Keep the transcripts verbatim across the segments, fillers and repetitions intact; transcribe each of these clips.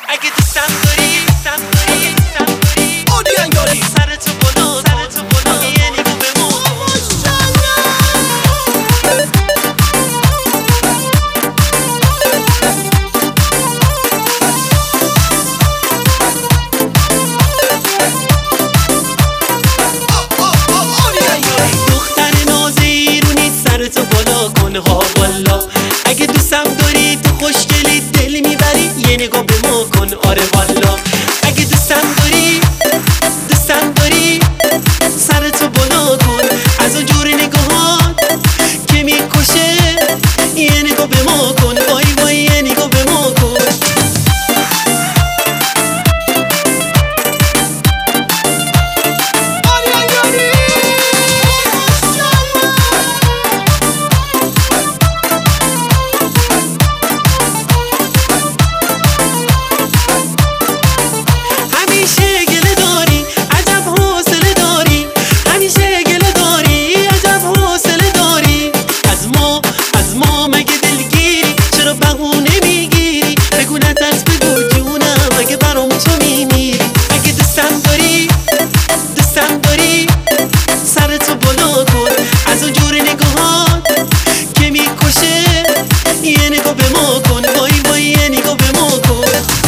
اگه دوستم داری دوستم داری دوستم داری اودین یاری سرتو بالا سرتو بالا یه نگاه به ما دختر نازیرونی سرتو بالا کن ها والا اگه دوستم داری تو خوشگلی دل میبری یه نگاه به ما کن آره والا اگه دوستم داری دوستم داری سرتو بالا کن از اون جور نگاهات که میکشه یه نگاه به ما کن وای وای یه نگاه به ما کن سرتو بالا کن از اون جور نگاهات که میکشه یه نگاه به ما کن وای وای یه نگاه به ما کن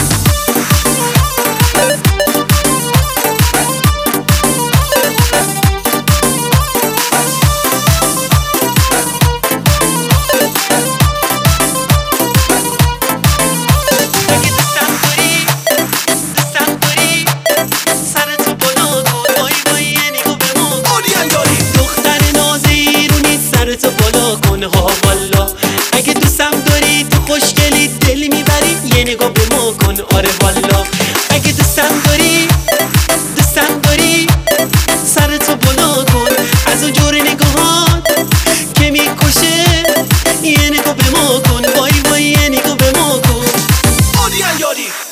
اگه دوستم داری دوستم داری سرتو بالا کن وای وای یه نگاه به ما دختر نازیرونی سرتو بالا کن ها والا اگه دوستم داری تو خوشگلی دل میبری یه نگاه به ما کن آره والا اگه دوستم داری دوستم داری سرتو بالا کن از اون جور نگاهات که میکشه یه نگاه به ما کن وای وای یه نگاه به ما کن اودین یاری